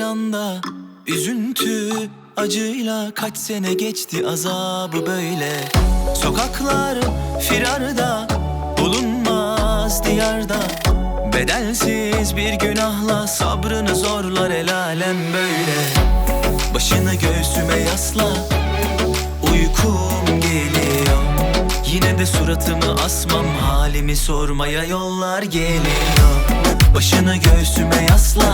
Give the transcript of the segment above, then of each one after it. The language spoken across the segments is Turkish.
anda. Üzüntü, acıyla kaç sene geçti azabı böyle. Sokaklar firarda, bulunmaz diyarda. Bedelsiz bir günahla sabrını zorlar el alem böyle. Başını göğsüme yasla, uykum geliyor. Yine de suratımı asmam, halimi sormaya yollar geliyor. Başını göğsüme yasla,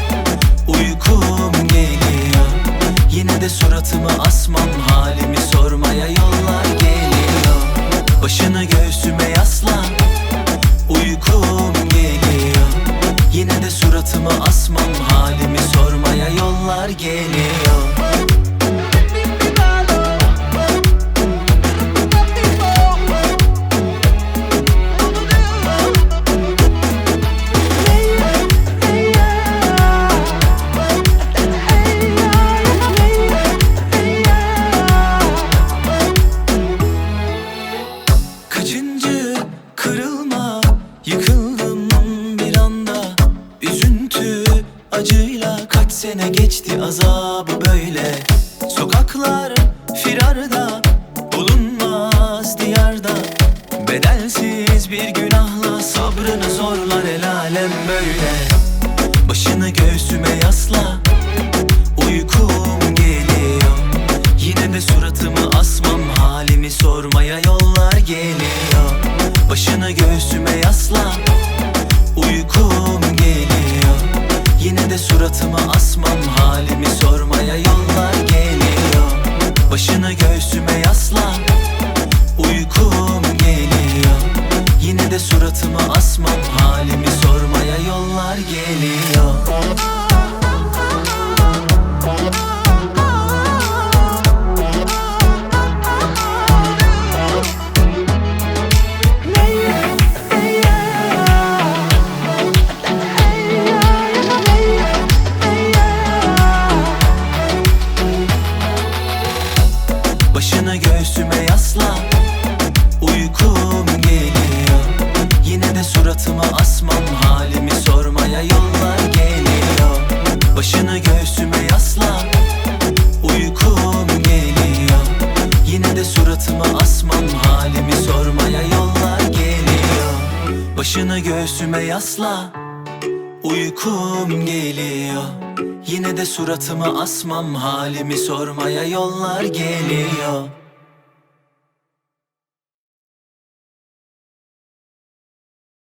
uykum geliyor. Yine de suratımı asmam, halimi sormaya yollar geliyor. Başını göğsüme yasla, uykum geliyor. Yine de suratımı asmam, halimi sormaya yollar geliyor. Kırılma, yıkıldım bir anda. Üzüntü, acıyla kaç sene geçti azabı böyle. Sokaklar firarda, bulunmaz diyarda. Bedelsiz bir günahla sabrını zorlar el alem böyle. Başını göğsüme yasla, uykum geliyor. Yine de suratımı asmam, halimi sormaya yollar geliyor. Başını göğsüme yasla, uykum geliyor. Yine de suratımı asmam, halimi sormaya yollar geliyor. Başını göğsüme yasla, uykum geliyor. Yine de suratımı asmam, halimi sormaya yollar geliyor. Başını göğsüme yasla, uykum geliyor. Yine de suratımı asmam, halimi sormaya yollar geliyor. Başını göğsüme yasla, uykum geliyor. Yine de suratımı asmam, halimi sormaya yollar geliyor. Başını göğsüme yasla, uykum geliyor. Yine de suratımı asmam, halimi sormaya yollar geliyor.